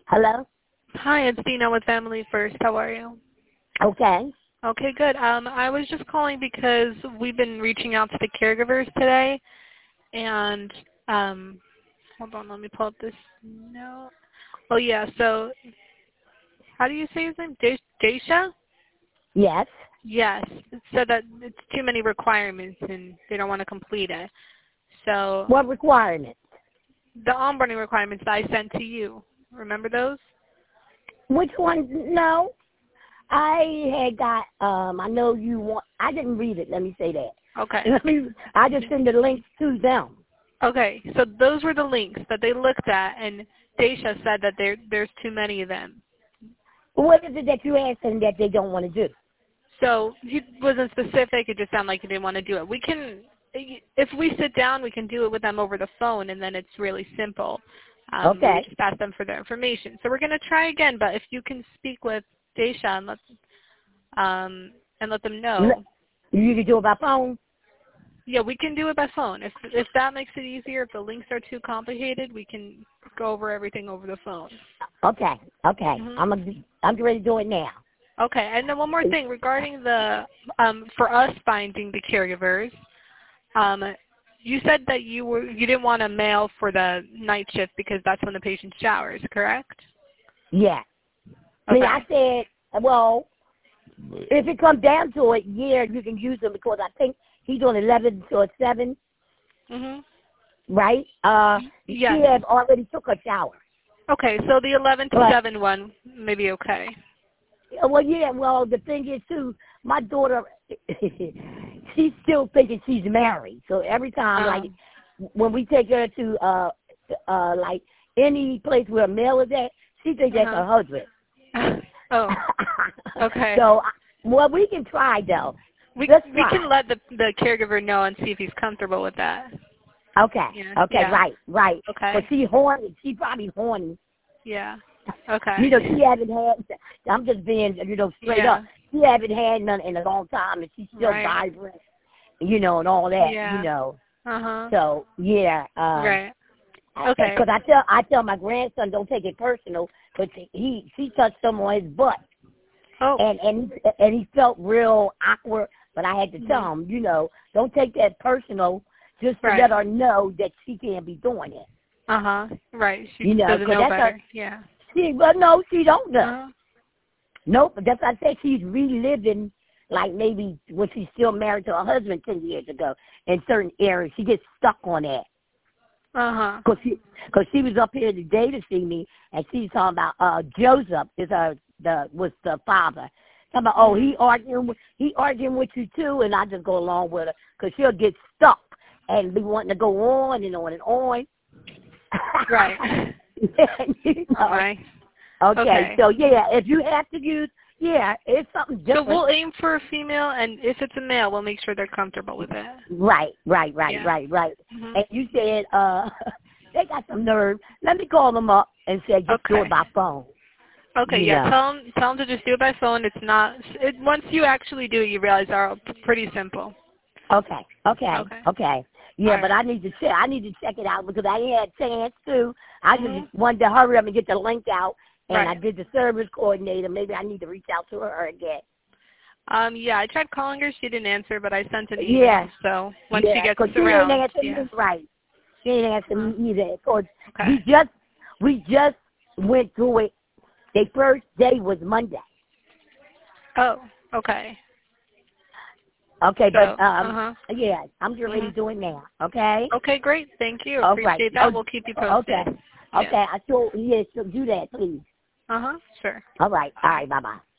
Hello? Hi, it's Dina with Family First. How are you? Okay. Okay, good. I was just calling because we've been reaching out to the caregivers today, and hold on, let me pull up this note. Oh yeah, so how do you say his name? Daisha? Yes. Yes. It said that it's too many requirements and they don't want to complete it. So What requirements? the onboarding requirements that I sent to you. Remember those? Which ones? No. I had got, I know you want, I didn't read it, let me say that. Okay. I just sent the links to them. Okay, so those were the links that they looked at, and Daisha said that there's too many of them. What is it that you asked them that they don't want to do? So he wasn't specific. It just sounded like he didn't want to do it. We can, if we sit down, we can do it with them over the phone, and then it's really simple. Okay. We just ask them for their information. So we're going to try again, but if you can speak with Daisha and let them know. You can do it by phone? Yeah, we can do it by phone. If that makes it easier, if the links are too complicated, we can go over everything over the phone. Okay. Okay. I'm ready to do it now. Okay, and then one more thing regarding the for us finding the caregivers. You said that you didn't want a mail for the night shift because that's when the patient showers, correct? Yeah. Okay. See, I said, well, if it comes down to it, yeah, you can use them because I think he's on 11 to 7. Right? Yes. She had already took a shower. Okay, so the 11 to 7 one may be okay. Well, yeah, well, the thing is, too, my daughter, she's still thinking she's married. So every time, like, when we take her to, like, any place where a male is at, she thinks that's her husband. Oh, okay. So, well, we can try, though. We can let the caregiver know and see if he's comfortable with that. Okay. Yeah. Okay. Yeah. Right. Okay. But she's horny. She probably horny. Yeah. Okay. You know, she haven't had. I'm just being, straight up. She haven't had none in a long time, and she's still vibrant. And all that. Yeah. So yeah. Right. Okay. Because I tell my grandson don't take it personal, but she touched him on his butt. Oh. And he felt real awkward, but I had to tell him, don't take that personal, just to let her know that she can't be doing it. Right. She doesn't know better. Yeah. No, she don't know. Nope, but that's what I said. She's reliving, like maybe when she's still married to her husband 10 years ago in certain areas. She gets stuck on that. Cause she was up here today to see me, and she's talking about Joseph was the father. Talking about he arguing with you too, and I just go along with her because she'll get stuck and be wanting to go on and on and on. Right. Right. Okay. So yeah, if you have to use, it's something different. So we'll aim for a female, and if it's a male, we'll make sure they're comfortable with it. Right. And you said they got some nerve. Let me call them up and say just do it by phone. Okay, tell them to just do it by phone. It's not. Once you actually do it, you realize they're pretty simple. Okay. Yeah, but I need to check it out because I ain't had a chance to. I just wanted to hurry up and get the link out, and I did the service coordinator. Maybe I need to reach out to her again. Yeah, I tried calling her. She didn't answer, but I sent an email. So once she gets around, she ain't answering me right. She ain't answering me either. Cause we just went through it. Their first day was Monday. Oh, okay. Okay, but yeah, I'm getting ready to do it now. Okay. Okay, great. Thank you. Appreciate that. We'll keep you posted. Okay. I do that, please. Sure. All right. Bye bye.